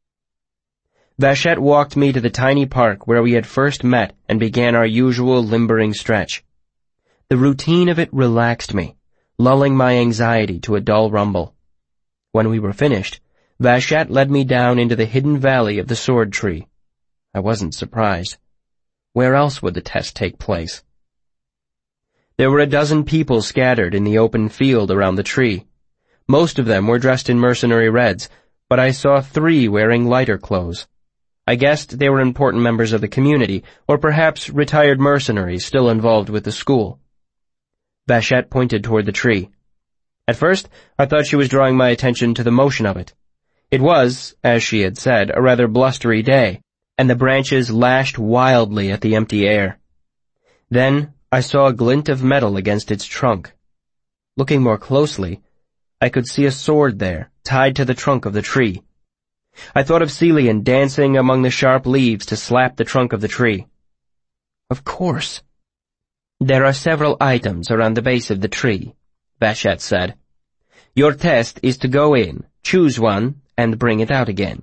Vachette walked me to the tiny park where we had first met and began our usual limbering stretch. The routine of it relaxed me, lulling my anxiety to a dull rumble. When we were finished, Vachette led me down into the hidden valley of the sword tree. I wasn't surprised. Where else would the test take place? There were a dozen people scattered in the open field around the tree. Most of them were dressed in mercenary reds, but I saw three wearing lighter clothes. I guessed they were important members of the community, or perhaps retired mercenaries still involved with the school. Vachette pointed toward the tree. At first, I thought she was drawing my attention to the motion of it. It was, as she had said, a rather blustery day, and the branches lashed wildly at the empty air. Then, I saw a glint of metal against its trunk. Looking more closely, I could see a sword there, tied to the trunk of the tree. I thought of Celian dancing among the sharp leaves to slap the trunk of the tree. Of course. There are several items around the base of the tree, Vachette said. Your test is to go in, choose one, and bring it out again.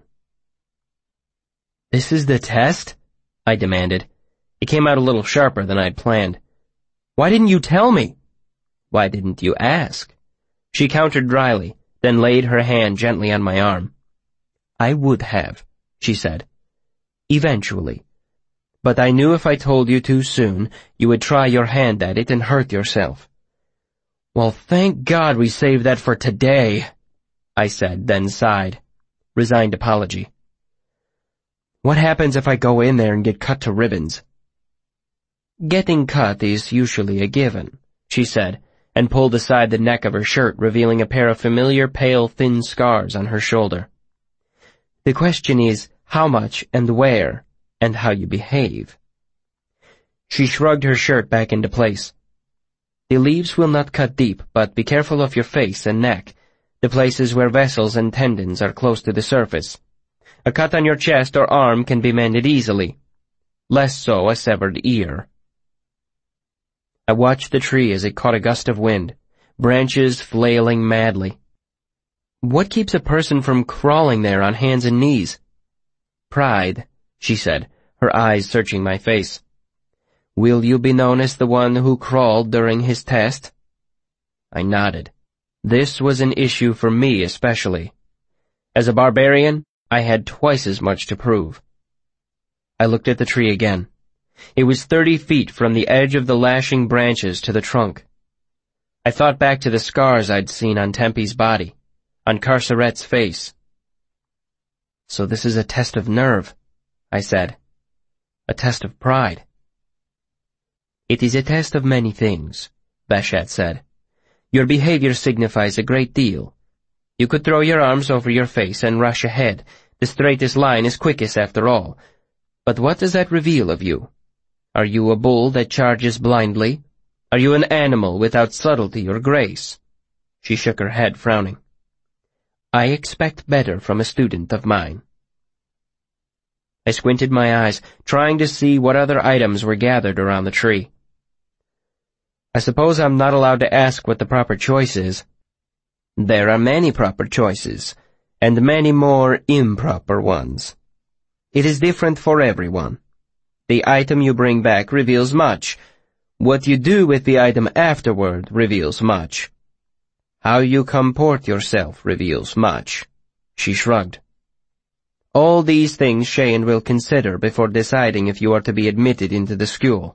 This is the test? I demanded. It came out a little sharper than I'd planned. Why didn't you tell me? Why didn't you ask? She countered dryly, then laid her hand gently on my arm. I would have, she said. Eventually. But I knew if I told you too soon, you would try your hand at it and hurt yourself. Well, thank God we saved that for today, I said, then sighed. Resigned apology. What happens if I go in there and get cut to ribbons? Getting cut is usually a given, she said, and pulled aside the neck of her shirt, revealing a pair of familiar pale thin scars on her shoulder. The question is how much and where, and how you behave. She shrugged her shirt back into place. The leaves will not cut deep, but be careful of your face and neck, the places where vessels and tendons are close to the surface. A cut on your chest or arm can be mended easily. Less so a severed ear. I watched the tree as it caught a gust of wind, branches flailing madly. What keeps a person from crawling there on hands and knees? Pride, she said, her eyes searching my face. Will you be known as the one who crawled during his test? I nodded. This was an issue for me especially. As a barbarian, I had twice as much to prove. I looked at the tree again. It was thirty feet from the edge of the lashing branches to the trunk. I thought back to the scars I'd seen on Tempe's body, on Carceret's face. So this is a test of nerve, I said. A test of pride. It is a test of many things, Vachette said. Your behavior signifies a great deal. You could throw your arms over your face and rush ahead. The straightest line is quickest after all. But what does that reveal of you? Are you a bull that charges blindly? Are you an animal without subtlety or grace? She shook her head, frowning. I expect better from a student of mine. I squinted my eyes, trying to see what other items were gathered around the tree. I suppose I'm not allowed to ask what the proper choice is. There are many proper choices, and many more improper ones. It is different for everyone. The item you bring back reveals much. What you do with the item afterward reveals much. How you comport yourself reveals much. She shrugged. All these things Cheyenne will consider before deciding if you are to be admitted into the school.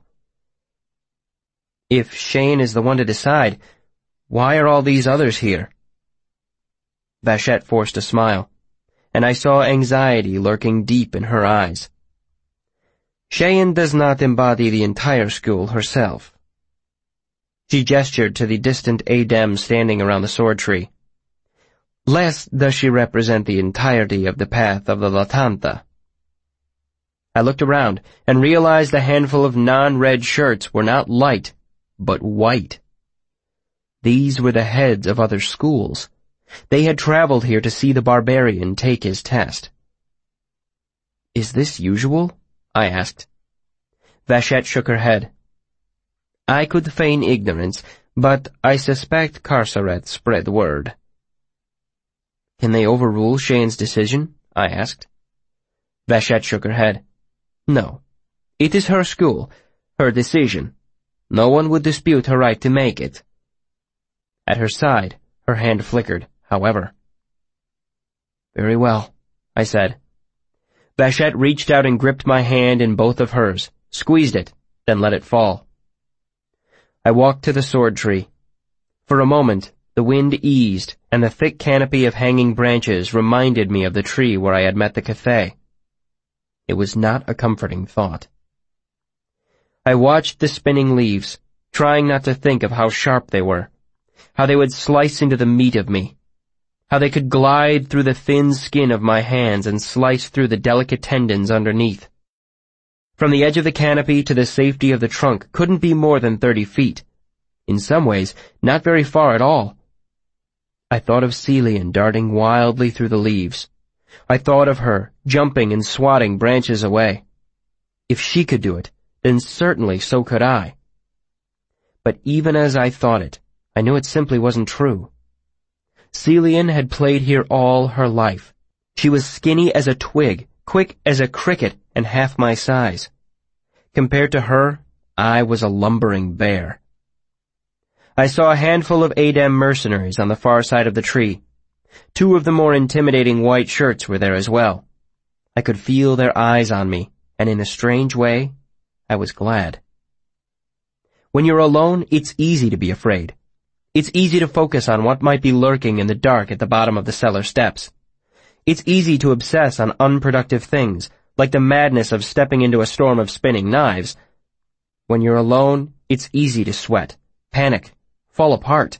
If Cheyenne is the one to decide, why are all these others here? Vachette forced a smile, and I saw anxiety lurking deep in her eyes. Cheyenne does not embody the entire school herself. She gestured to the distant Adem standing around the sword tree. Less does she represent the entirety of the path of the Latanta. I looked around and realized a handful of non-red shirts were not light, but white. These were the heads of other schools. They had traveled here to see the barbarian take his test. Is this usual? I asked. Vachette shook her head. I could feign ignorance, but I suspect Carceret spread word. Can they overrule Cheyenne's decision? I asked. Vachette shook her head. No. It is her school, her decision. No one would dispute her right to make it. At her side, her hand flickered, however. Very well, I said. Vachette reached out and gripped my hand in both of hers, squeezed it, then let it fall. I walked to the sword tree. For a moment, the wind eased, and the thick canopy of hanging branches reminded me of the tree where I had met the Cathay. It was not a comforting thought. I watched the spinning leaves, trying not to think of how sharp they were, how they would slice into the meat of me, how they could glide through the thin skin of my hands and slice through the delicate tendons underneath. From the edge of the canopy to the safety of the trunk couldn't be more than thirty feet. In some ways, not very far at all. I thought of Celian darting wildly through the leaves. I thought of her, jumping and swatting branches away. If she could do it, then certainly so could I. But even as I thought it, I knew it simply wasn't true. Celian had played here all her life. She was skinny as a twig, quick as a cricket, and half my size. Compared to her, I was a lumbering bear. I saw a handful of Adem mercenaries on the far side of the tree. Two of the more intimidating white shirts were there as well. I could feel their eyes on me, and in a strange way, I was glad. When you're alone, it's easy to be afraid. It's easy to focus on what might be lurking in the dark at the bottom of the cellar steps. It's easy to obsess on unproductive things, like the madness of stepping into a storm of spinning knives. When you're alone, it's easy to sweat, panic, fall apart.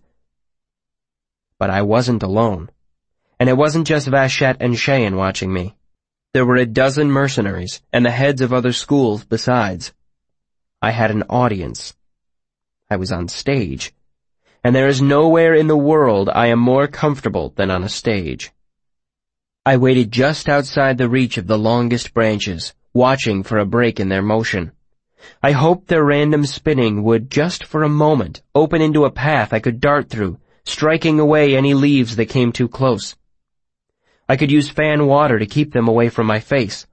But I wasn't alone. And it wasn't just Vachette and Cheyenne watching me. There were a dozen mercenaries, and the heads of other schools besides. I had an audience. I was on stage. And there is nowhere in the world I am more comfortable than on a stage. I waited just outside the reach of the longest branches, watching for a break in their motion. I hoped their random spinning would, just for a moment, open into a path I could dart through, striking away any leaves that came too close. I could use fan water to keep them away from my face.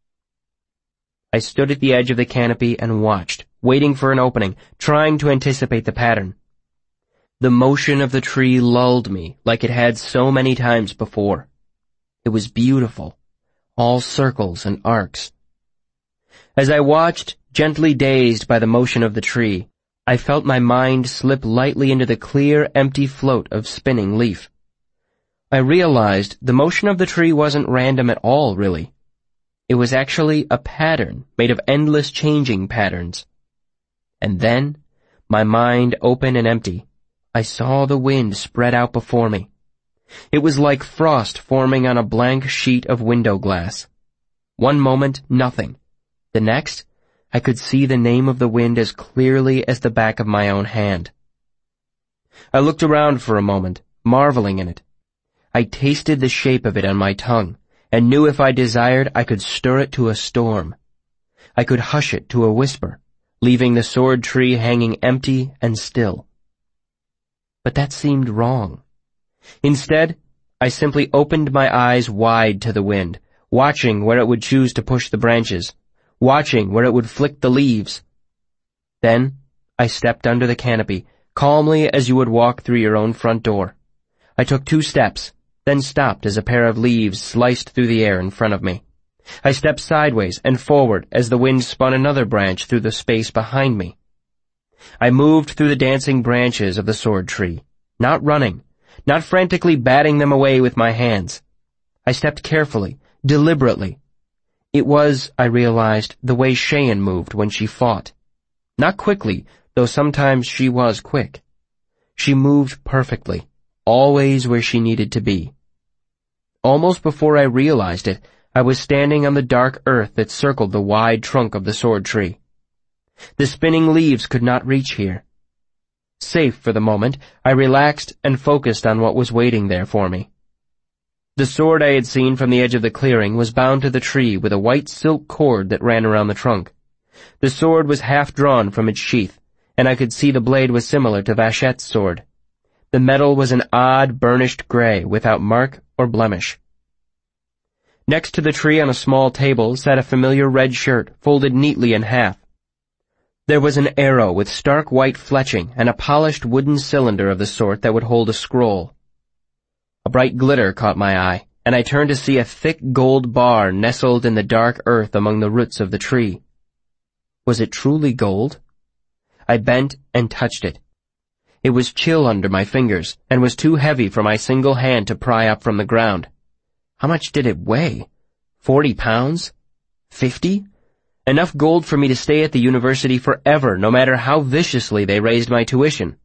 I stood at the edge of the canopy and watched, waiting for an opening, trying to anticipate the pattern. The motion of the tree lulled me like it had so many times before. It was beautiful, all circles and arcs. As I watched, gently dazed by the motion of the tree, I felt my mind slip lightly into the clear, empty float of spinning leaf. I realized the motion of the tree wasn't random at all, really. It was actually a pattern made of endless changing patterns. And then, my mind open and empty, I saw the wind spread out before me. It was like frost forming on a blank sheet of window glass. One moment, nothing. The next, I could see the name of the wind as clearly as the back of my own hand. I looked around for a moment, marveling in it. I tasted the shape of it on my tongue, and knew if I desired I could stir it to a storm. I could hush it to a whisper, leaving the sword tree hanging empty and still. But that seemed wrong. Instead, I simply opened my eyes wide to the wind, watching where it would choose to push the branches, watching where it would flick the leaves. Then, I stepped under the canopy, calmly as you would walk through your own front door. I took two steps, then stopped as a pair of leaves sliced through the air in front of me. I stepped sideways and forward as the wind spun another branch through the space behind me. I moved through the dancing branches of the sword tree, not running, not frantically batting them away with my hands. I stepped carefully, deliberately. It was, I realized, the way Cheyenne moved when she fought. Not quickly, though sometimes she was quick. She moved perfectly, always where she needed to be. Almost before I realized it, I was standing on the dark earth that circled the wide trunk of the sword tree. The spinning leaves could not reach here. Safe for the moment, I relaxed and focused on what was waiting there for me. The sword I had seen from the edge of the clearing was bound to the tree with a white silk cord that ran around the trunk. The sword was half drawn from its sheath, and I could see the blade was similar to Vachette's sword. The metal was an odd, burnished gray without mark or blemish. Next to the tree on a small table sat a familiar red shirt, folded neatly in half. There was an arrow with stark white fletching and a polished wooden cylinder of the sort that would hold a scroll. A bright glitter caught my eye, and I turned to see a thick gold bar nestled in the dark earth among the roots of the tree. Was it truly gold? I bent and touched it. It was chill under my fingers, and was too heavy for my single hand to pry up from the ground. How much did it weigh? Forty pounds? Fifty? Enough gold for me to stay at the university forever, no matter how viciously they raised my tuition.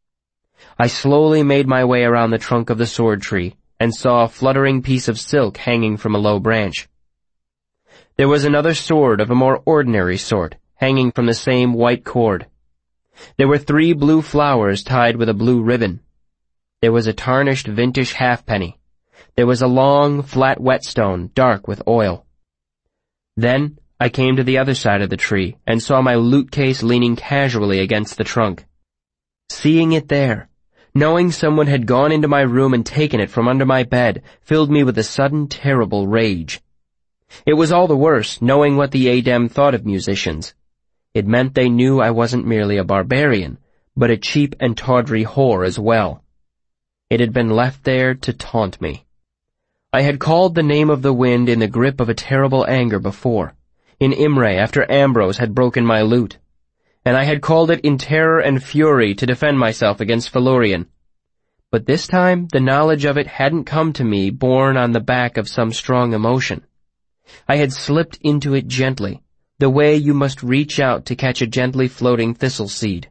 I slowly made my way around the trunk of the sword tree, and saw a fluttering piece of silk hanging from a low branch. There was another sword of a more ordinary sort, hanging from the same white cord. There were three blue flowers tied with a blue ribbon. There was a tarnished vintage halfpenny. There was a long, flat whetstone, dark with oil. Then I came to the other side of the tree and saw my loot case leaning casually against the trunk. Seeing it there, knowing someone had gone into my room and taken it from under my bed, filled me with a sudden terrible rage. It was all the worse, knowing what the Adem thought of musicians. It meant they knew I wasn't merely a barbarian, but a cheap and tawdry whore as well. It had been left there to taunt me. I had called the name of the wind in the grip of a terrible anger before, in Imre after Ambrose had broken my lute, and I had called it in terror and fury to defend myself against Felurian. But this time the knowledge of it hadn't come to me borne on the back of some strong emotion. I had slipped into it gently, the way you must reach out to catch a gently floating thistle seed.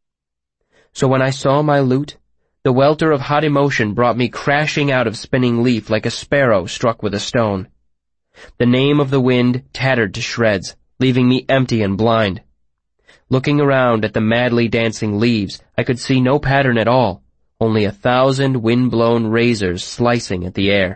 So when I saw my lute, the welter of hot emotion brought me crashing out of spinning leaf like a sparrow struck with a stone. The name of the wind tattered to shreds, leaving me empty and blind. Looking around at the madly dancing leaves, I could see no pattern at all, only a thousand wind-blown razors slicing at the air.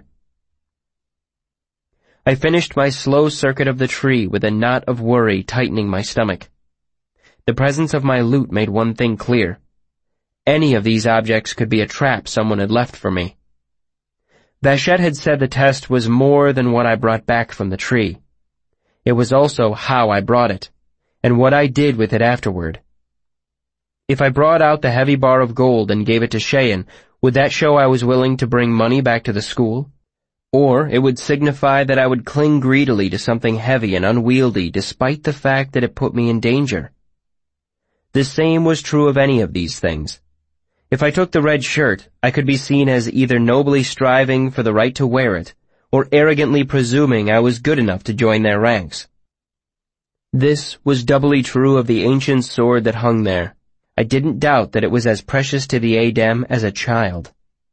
I finished my slow circuit of the tree with a knot of worry tightening my stomach. The presence of my lute made one thing clear. Any of these objects could be a trap someone had left for me. Vachette had said the test was more than what I brought back from the tree. It was also how I brought it, and what I did with it afterward. If I brought out the heavy bar of gold and gave it to Cheyenne, would that show I was willing to bring money back to the school? Or it would signify that I would cling greedily to something heavy and unwieldy despite the fact that it put me in danger. The same was true of any of these things. If I took the red shirt, I could be seen as either nobly striving for the right to wear it, or arrogantly presuming I was good enough to join their ranks. This was doubly true of the ancient sword that hung there. I didn't doubt that it was as precious to the Adem as a child.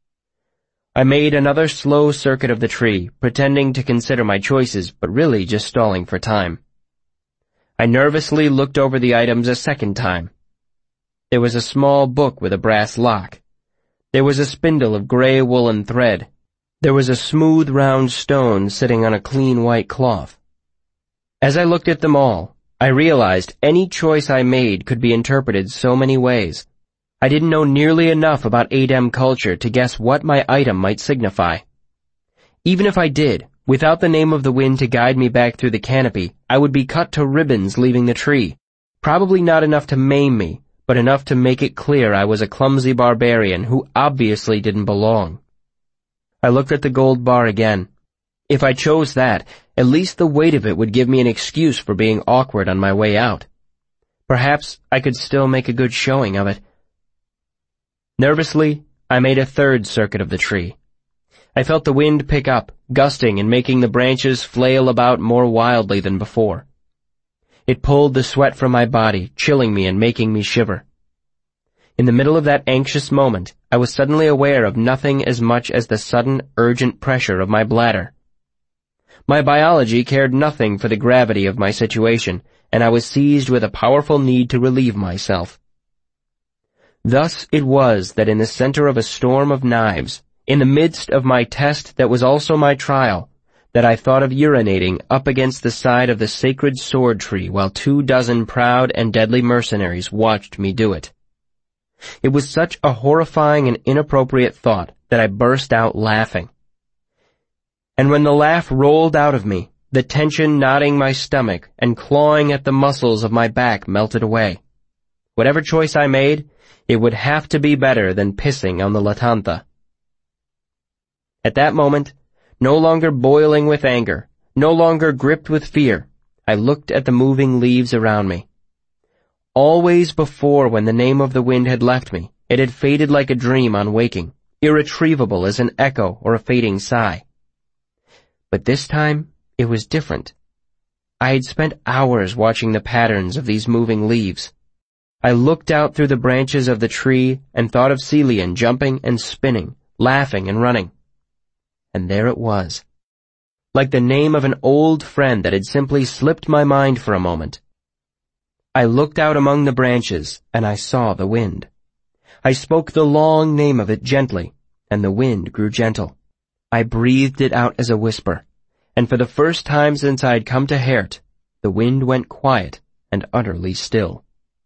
I made another slow circuit of the tree, pretending to consider my choices, but really just stalling for time. I nervously looked over the items a second time. There was a small book with a brass lock. There was a spindle of gray woolen thread. There was a smooth round stone sitting on a clean white cloth. As I looked at them all, I realized any choice I made could be interpreted so many ways. I didn't know nearly enough about Adem culture to guess what my item might signify. Even if I did, without the name of the wind to guide me back through the canopy, I would be cut to ribbons leaving the tree. Probably not enough to maim me, but enough to make it clear I was a clumsy barbarian who obviously didn't belong. I looked at the gold bar again. If I chose that, at least the weight of it would give me an excuse for being awkward on my way out. Perhaps I could still make a good showing of it. Nervously, I made a third circuit of the tree. I felt the wind pick up, gusting and making the branches flail about more wildly than before. It pulled the sweat from my body, chilling me and making me shiver. In the middle of that anxious moment, I was suddenly aware of nothing as much as the sudden, urgent pressure of my bladder. My biology cared nothing for the gravity of my situation, and I was seized with a powerful need to relieve myself. Thus it was that in the center of a storm of knives, in the midst of my test that was also my trial, that I thought of urinating up against the side of the sacred sword tree while two dozen proud and deadly mercenaries watched me do it. It was such a horrifying and inappropriate thought that I burst out laughing. And when the laugh rolled out of me, the tension knotting my stomach and clawing at the muscles of my back melted away. Whatever choice I made, it would have to be better than pissing on the Latantha. At that moment, no longer boiling with anger, no longer gripped with fear, I looked at the moving leaves around me. Always before, when the name of the wind had left me, it had faded like a dream on waking, irretrievable as an echo or a fading sigh. But this time, it was different. I had spent hours watching the patterns of these moving leaves. I looked out through the branches of the tree and thought of Celian jumping and spinning, laughing and running. And there it was, like the name of an old friend that had simply slipped my mind for a moment. I looked out among the branches, and I saw the wind. I spoke the long name of it gently, and the wind grew gentle. I breathed it out as a whisper, and for the first time since I had come to Hert, the wind went quiet and utterly still.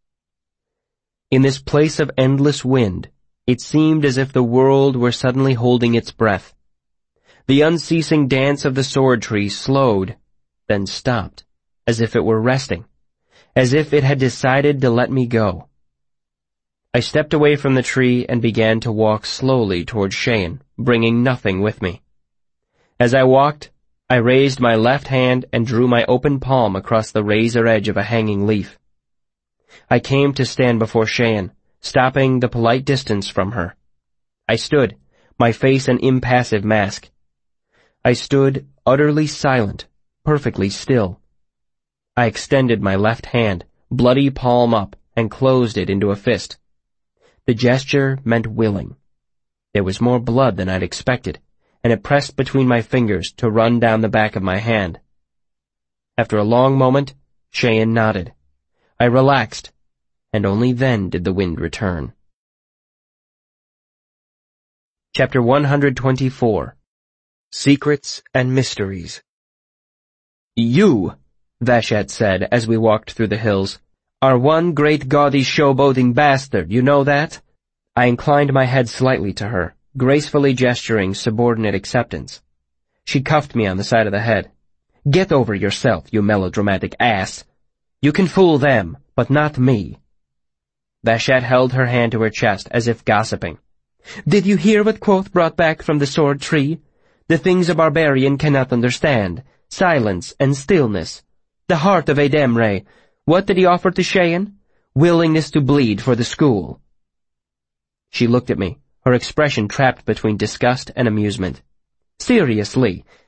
In this place of endless wind, it seemed as if the world were suddenly holding its breath. The unceasing dance of the sword tree slowed, then stopped, as if it were resting, as if it had decided to let me go. I stepped away from the tree and began to walk slowly toward Cheyenne, bringing nothing with me. As I walked, I raised my left hand and drew my open palm across the razor edge of a hanging leaf. I came to stand before Cheyenne, stopping the polite distance from her. I stood, my face an impassive mask. I stood utterly silent, perfectly still. I extended my left hand, bloody palm up, and closed it into a fist. The gesture meant willing. There was more blood than I'd expected, and it pressed between my fingers to run down the back of my hand. After a long moment, Cheyenne nodded. I relaxed, and only then did the wind return. Chapter one hundred twenty-four. Secrets and Mysteries. You, Vashet said as we walked through the hills, are one great gaudy showboating bastard, you know that? I inclined my head slightly to her, gracefully gesturing subordinate acceptance. She cuffed me on the side of the head. Get over yourself, you melodramatic ass. You can fool them, but not me. Vashet held her hand to her chest as if gossiping. Did you hear what Quoth brought back from the sword tree? The things a barbarian cannot understand. Silence and stillness. The heart of Ademre. What did he offer to Cheyenne? Willingness to bleed for the school. She looked at me, her expression trapped between disgust and amusement. Seriously,